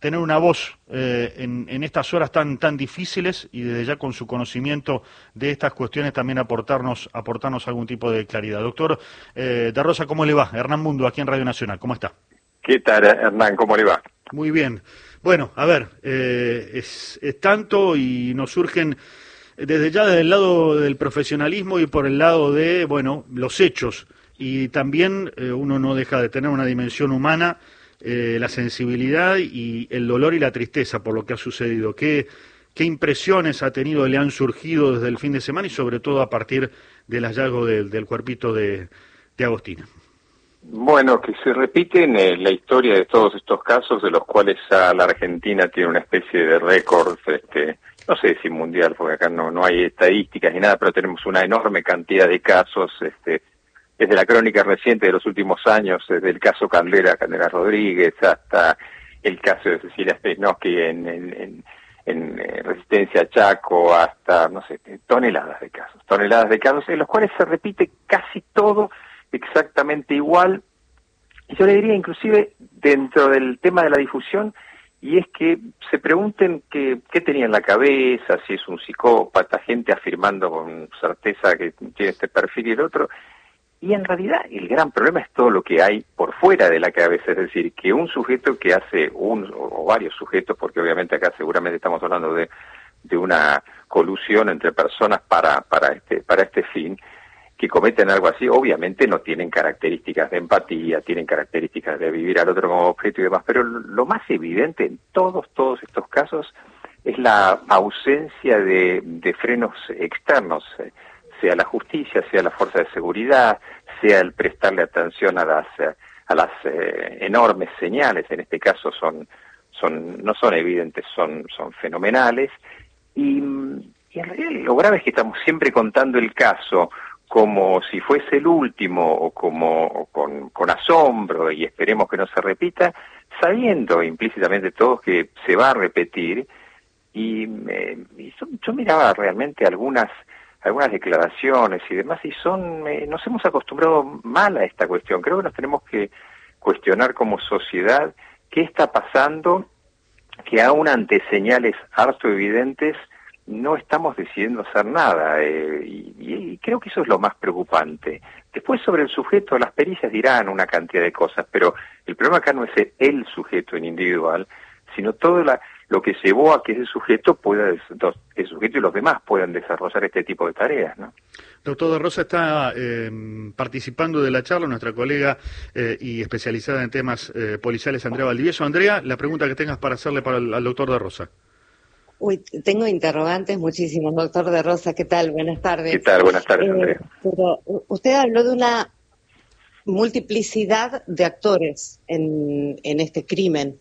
tener una voz en estas horas tan difíciles y desde ya con su conocimiento de estas cuestiones también aportarnos algún tipo de claridad. Doctor de Rosa, ¿cómo le va? Hernán Mundo, aquí en Radio Nacional, ¿cómo está? ¿Qué tal, Hernán? ¿Cómo le va? Muy bien. Bueno, a ver, es tanto y nos surgen desde el lado del profesionalismo y por el lado de, bueno, los hechos. Y también uno no deja de tener una dimensión humana, la sensibilidad y el dolor y la tristeza por lo que ha sucedido. ¿Qué impresiones ha tenido, le han surgido desde el fin de semana y sobre todo a partir del hallazgo del cuerpito de Agostina? Bueno, que se repiten la historia de todos estos casos, de los cuales la Argentina tiene una especie de récord, no sé si mundial, porque acá no hay estadísticas ni nada, pero tenemos una enorme cantidad de casos, desde la crónica reciente de los últimos años, desde el caso Candela Rodríguez, hasta el caso de Cecilia Steinowski en Resistencia Chaco, hasta, no sé, toneladas de casos en los cuales se repite casi todo exactamente igual. Y yo le diría inclusive dentro del tema de la difusión, y es que se pregunten qué tenía en la cabeza, si es un psicópata, gente afirmando con certeza que tiene este perfil y el otro. Y en realidad el gran problema es todo lo que hay por fuera de la cabeza, es decir, que un sujeto que hace o varios sujetos, porque obviamente acá seguramente estamos hablando de una colusión entre personas para este fin, que cometen algo así, obviamente no tienen características de empatía, tienen características de vivir al otro como objeto y demás, pero lo más evidente en todos estos casos es la ausencia de frenos externos, sea la justicia, sea la fuerza de seguridad, sea el prestarle atención a las enormes señales, en este caso no son evidentes, son fenomenales, y en realidad lo grave es que estamos siempre contando el caso como si fuese el último, o con asombro, y esperemos que no se repita, sabiendo implícitamente todos que se va a repetir, y yo miraba realmente algunas declaraciones y demás, y nos hemos acostumbrado mal a esta cuestión. Creo que nos tenemos que cuestionar como sociedad qué está pasando, que aún ante señales harto evidentes no estamos decidiendo hacer nada, y creo que eso es lo más preocupante. Después, sobre el sujeto, las pericias dirán una cantidad de cosas, pero el problema acá no es el sujeto en individual, sino todo lo que llevó a que ese sujeto el sujeto y los demás puedan desarrollar este tipo de tareas, ¿no? Doctor de Rosa, está participando de la charla nuestra colega y especializada en temas policiales, Andrea Valdivieso. Andrea, la pregunta que tengas para hacerle al doctor de Rosa. Uy, tengo interrogantes muchísimos, doctor de Rosa. ¿Qué tal? Buenas tardes. ¿Qué tal? Buenas tardes, Andrea. Pero usted habló de una multiplicidad de actores en este crimen.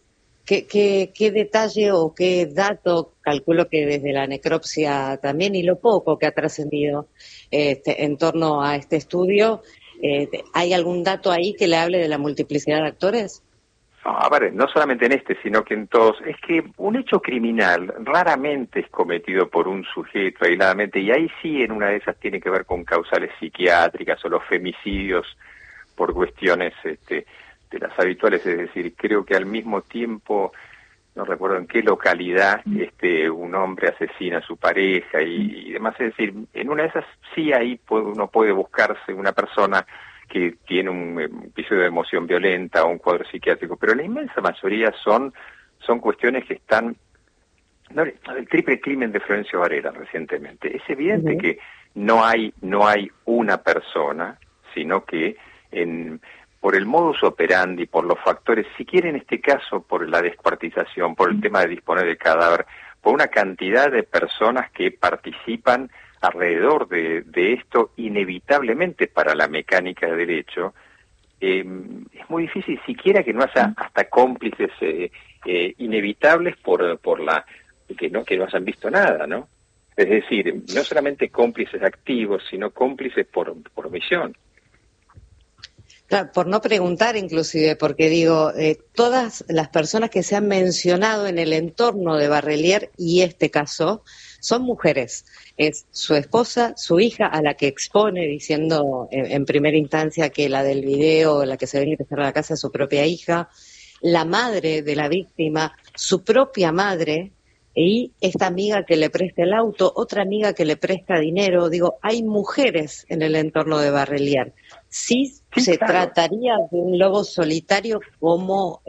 ¿Qué detalle o qué dato, calculo que desde la necropsia también, y lo poco que ha trascendido en torno a este estudio, ¿hay algún dato ahí que le hable de la multiplicidad de actores? No, a ver, no solamente en sino que en todos. Es que un hecho criminal raramente es cometido por un sujeto aisladamente, y ahí sí en una de esas tiene que ver con causales psiquiátricas o los femicidios por cuestiones de las habituales, es decir, creo que al mismo tiempo, no recuerdo en qué localidad, un hombre asesina a su pareja y demás, es decir, en una de esas sí ahí uno puede buscarse una persona que tiene un episodio de emoción violenta o un cuadro psiquiátrico, pero la inmensa mayoría son cuestiones que están... el triple crimen de Florencio Varela recientemente. Es evidente que no hay una persona, sino que por el modus operandi, por los factores, si quiere en este caso por la descuartización, por el tema de disponer del cadáver, por una cantidad de personas que participan alrededor de esto, inevitablemente para la mecánica del hecho, es muy difícil siquiera que no haya hasta cómplices inevitables por la que no hayan visto nada, ¿no? Es decir, no solamente cómplices activos, sino cómplices por omisión. Claro, por no preguntar inclusive, porque digo, todas las personas que se han mencionado en el entorno de Barrelier y este caso son mujeres. Es su esposa, su hija, a la que expone diciendo en primera instancia que la del video, la que se ve ingresar a la casa es su propia hija, la madre de la víctima, su propia madre y esta amiga que le presta el auto, otra amiga que le presta dinero. Digo, hay mujeres en el entorno de Barrelier. Sí, Sí, se claro. trataría de un lobo solitario como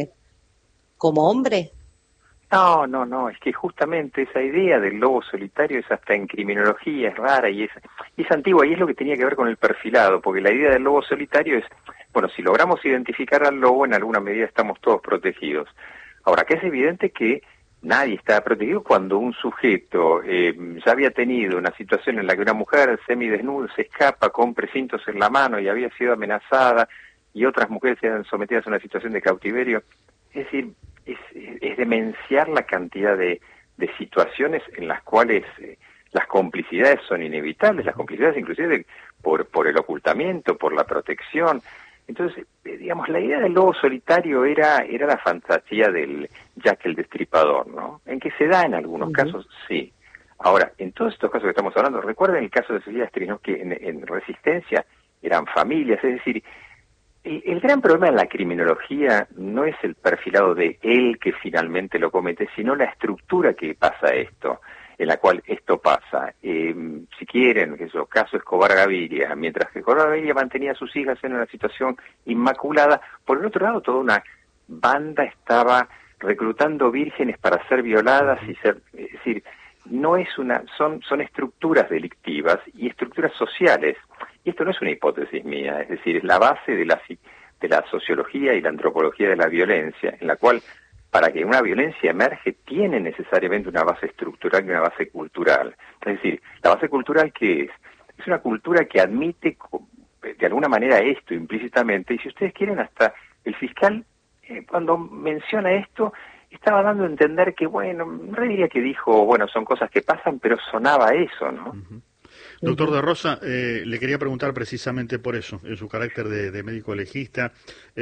hombre. No, es que justamente esa idea del lobo solitario es hasta en criminología, es rara y es antigua, y es lo que tenía que ver con el perfilado, porque la idea del lobo solitario es, bueno, si logramos identificar al lobo, en alguna medida estamos todos protegidos. Ahora, que es evidente que nadie está protegido cuando un sujeto ya había tenido una situación en la que una mujer semidesnuda se escapa con precintos en la mano y había sido amenazada, y otras mujeres eran sometidas a una situación de cautiverio. Es decir, es demenciar la cantidad de situaciones en las cuales las complicidades son inevitables, las complicidades inclusive por el ocultamiento, por la protección. Entonces, digamos, la idea del lobo solitario era la fantasía del Jack el Destripador, ¿no? En que se da en algunos casos, sí. Ahora, en todos estos casos que estamos hablando, recuerden el caso de Cecilia Stris, que en Resistencia eran familias, es decir, el gran problema en la criminología no es el perfilado de él que finalmente lo comete, sino la estructura que pasa esto, en la cual esto pasa. Si quieren, caso Escobar Gaviria, mientras que Escobar Gaviria mantenía a sus hijas en una situación inmaculada, por el otro lado toda una banda estaba reclutando vírgenes para ser violadas y ser, es decir, no es son estructuras delictivas y estructuras sociales. Y esto no es una hipótesis mía, es decir, es la base de la sociología y la antropología de la violencia, en la cual, para que una violencia emerge, tiene necesariamente una base estructural y una base cultural. Es decir, la base cultural, ¿qué es? Es una cultura que admite de alguna manera esto implícitamente, y si ustedes quieren, hasta el fiscal, cuando menciona esto, estaba dando a entender que, bueno, no diría que dijo, bueno, son cosas que pasan, pero sonaba eso, ¿no? Uh-huh. Doctor de Rosa, le quería preguntar precisamente por eso, en su carácter de médico legista,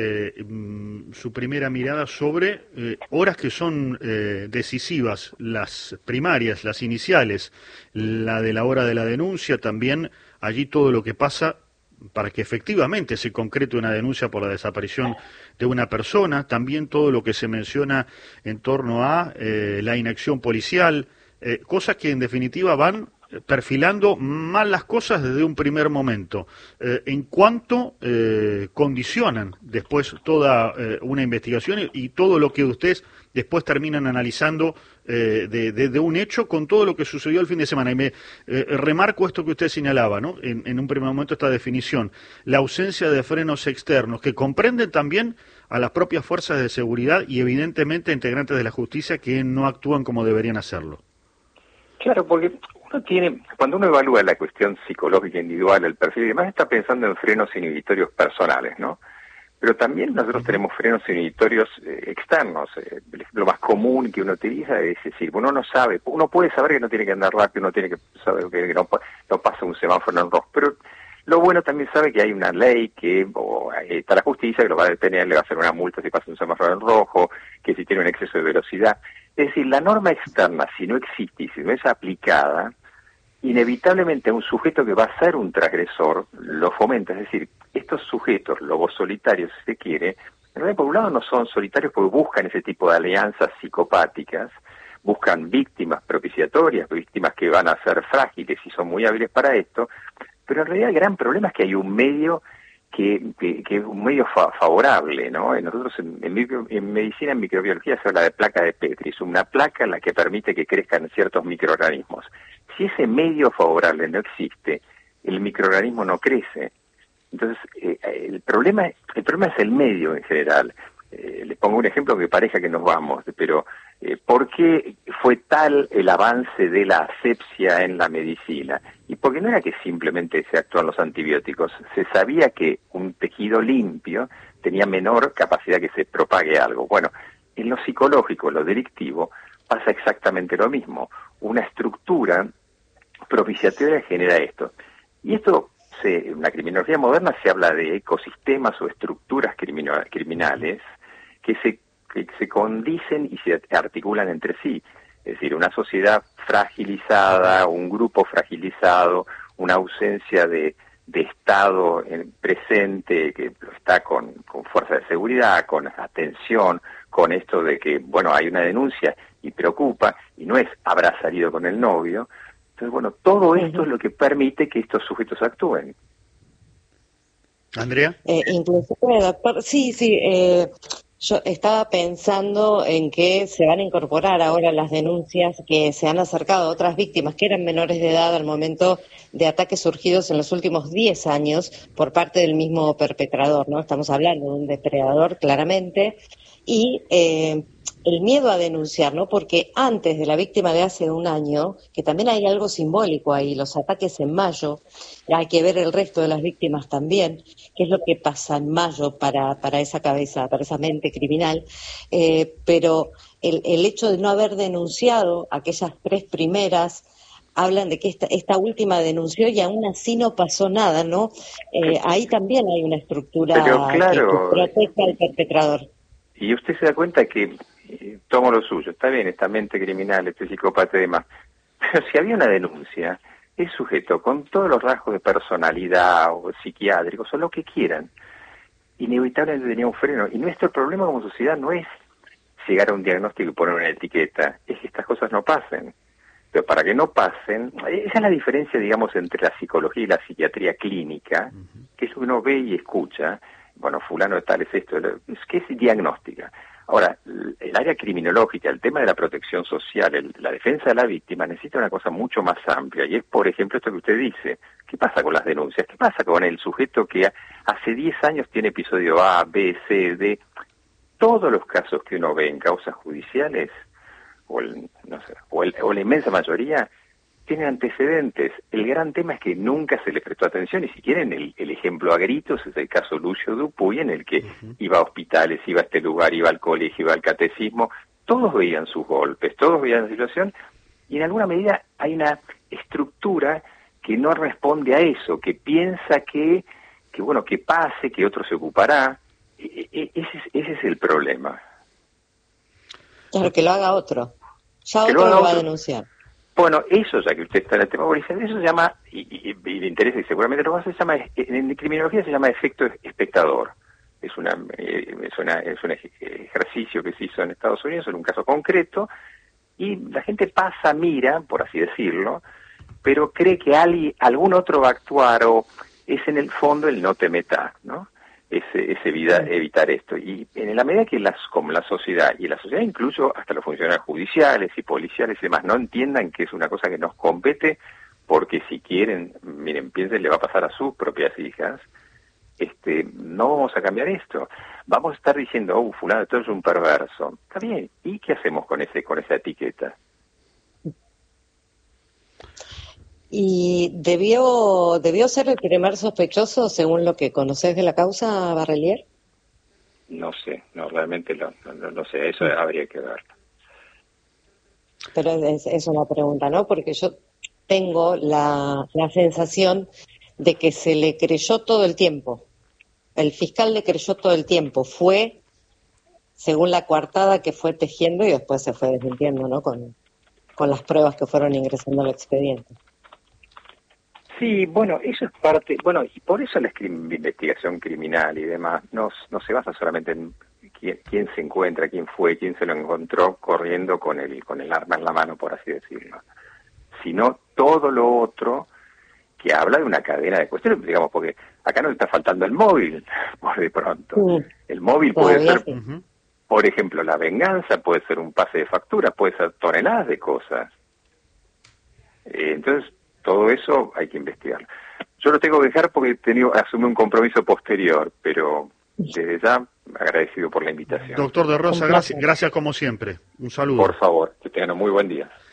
su primera mirada sobre horas que son decisivas, las primarias, las iniciales, la de la hora de la denuncia, también allí todo lo que pasa para que efectivamente se concrete una denuncia por la desaparición de una persona, también todo lo que se menciona en torno a la inacción policial, cosas que en definitiva van perfilando mal las cosas desde un primer momento, en cuanto condicionan después toda una investigación y todo lo que ustedes después terminan analizando de un hecho con todo lo que sucedió el fin de semana. Y me remarco esto que usted señalaba, ¿no? En un primer momento esta definición, la ausencia de frenos externos, que comprenden también a las propias fuerzas de seguridad y evidentemente integrantes de la justicia que no actúan como deberían hacerlo. Claro, porque cuando uno evalúa la cuestión psicológica individual, el perfil y demás, está pensando en frenos inhibitorios personales, ¿no? Pero también nosotros tenemos frenos inhibitorios externos. Lo más común que uno utiliza es decir, uno no sabe, uno puede saber que no tiene que andar rápido, uno tiene que saber que no pasa un semáforo en rojo, pero lo bueno también sabe que hay una ley está la justicia que lo va a detener, le va a hacer una multa si pasa un semáforo en rojo, que si tiene un exceso de velocidad. Es decir, la norma externa, si no existe y si no es aplicada, inevitablemente a un sujeto que va a ser un transgresor lo fomenta. Es decir, estos sujetos, lobos solitarios si se quiere, en realidad por un lado no son solitarios porque buscan ese tipo de alianzas psicopáticas, buscan víctimas propiciatorias, víctimas que van a ser frágiles y son muy hábiles para esto, pero en realidad el gran problema es que hay un medio un medio favorable, ¿no? Nosotros en medicina, en microbiología, se habla de placa de Petri, es una placa en la que permite que crezcan ciertos microorganismos. Si ese medio favorable no existe, el microorganismo no crece. Entonces, el problema es el medio en general. Les pongo un ejemplo que parezca que nos vamos, pero ¿por qué fue tal el avance de la asepsia en la medicina? Y porque no era que simplemente se actúan los antibióticos, se sabía que un tejido limpio tenía menor capacidad que se propague algo. Bueno, en lo psicológico, lo delictivo, pasa exactamente lo mismo. Una estructura propiciatoria genera esto. Y esto, en la criminología moderna se habla de ecosistemas o estructuras criminales que se condicen y se articulan entre sí. Es decir, una sociedad fragilizada, un grupo fragilizado, una ausencia de de Estado presente, que está con fuerza de seguridad, con atención, con esto de que, bueno, hay una denuncia y preocupa, y no es habrá salido con el novio. Entonces, bueno, todo esto es lo que permite que estos sujetos actúen. Andrea. Inclusive, doctor, sí, yo estaba pensando en que se van a incorporar ahora las denuncias que se han acercado a otras víctimas que eran menores de edad al momento de ataques surgidos en los últimos 10 años por parte del mismo perpetrador, ¿no? Estamos hablando de un depredador, claramente, y el miedo a denunciar, ¿no? Porque antes de la víctima de hace un año, que también hay algo simbólico ahí, los ataques en mayo, hay que ver el resto de las víctimas también, qué es lo que pasa en mayo para esa cabeza, para esa mente criminal, pero el hecho de no haber denunciado aquellas 3 primeras, hablan de que esta última denunció y aún así no pasó nada, ¿no? Ahí también hay una estructura que protege al perpetrador. Y usted se da cuenta que tomo lo suyo, está bien, esta mente criminal, este psicópata y demás, pero si había una denuncia, el sujeto con todos los rasgos de personalidad o psiquiátricos o lo que quieran, inevitablemente tenía un freno. Y nuestro problema como sociedad no es llegar a un diagnóstico y poner una etiqueta, es que estas cosas no pasen. Pero para que no pasen, esa es la diferencia, digamos, entre la psicología y la psiquiatría clínica, que es lo que uno ve y escucha. Bueno, fulano de tal es esto, es que es diagnóstica. Ahora, el área criminológica, el tema de la protección social, la defensa de la víctima necesita una cosa mucho más amplia, y es, por ejemplo, esto que usted dice. ¿Qué pasa con las denuncias? ¿Qué pasa con el sujeto que hace 10 años tiene episodio A, B, C, D? Todos los casos que uno ve en causas judiciales, o la inmensa mayoría, tienen antecedentes. El gran tema es que nunca se les prestó atención, y si quieren el ejemplo a gritos es el caso Lucio Dupuy, en el que iba a hospitales, iba a este lugar, iba al colegio, iba al catecismo, todos veían sus golpes, todos veían la situación, y en alguna medida hay una estructura que no responde a eso, que piensa que bueno, que pase, que otro se ocupará. Ese es el problema. Claro, que lo haga otro. Ya otro lo va a denunciar. Bueno, eso, ya que usted está en el tema policial, eso se llama, y le interesa y seguramente lo va a hacer, se llama, en criminología se llama efecto espectador. Es un ejercicio que se hizo en Estados Unidos en un caso concreto, y la gente pasa, mira, por así decirlo, pero cree que algún otro va a actuar, o es en el fondo el no te metas, ¿no? Es evitar esto. Y en la medida que como la sociedad, y la sociedad incluso hasta los funcionarios judiciales y policiales y demás, no entiendan que es una cosa que nos compete, porque si quieren, miren, piensen, le va a pasar a sus propias hijas, no vamos a cambiar esto. Vamos a estar diciendo, fulano, esto es un perverso. Está bien, ¿y qué hacemos con esa etiqueta? ¿Y debió ser el primer sospechoso según lo que conoces de la causa, Barrelier? No sé, realmente no sé, eso habría que ver. Pero es una pregunta, ¿no? Porque yo tengo la sensación de que se le creyó todo el tiempo. El fiscal le creyó todo el tiempo. Fue según la coartada que fue tejiendo y después se fue desmintiendo, ¿no? Con las pruebas que fueron ingresando al expediente. Sí, bueno, eso es parte, bueno, y por eso la investigación criminal y demás no se basa solamente en quién se encuentra, quién fue, quién se lo encontró corriendo con el arma en la mano, por así decirlo, sino todo lo otro que habla de una cadena de cuestiones, digamos, porque acá no le está faltando el móvil, por de pronto. El móvil puede ser, por ejemplo, la venganza, puede ser un pase de factura, puede ser toneladas de cosas. Entonces, todo eso hay que investigarlo. Yo lo tengo que dejar porque asumí un compromiso posterior, pero desde ya agradecido por la invitación. Doctor de Rosa, gracias como siempre. Un saludo. Por favor, que tengan un muy buen día.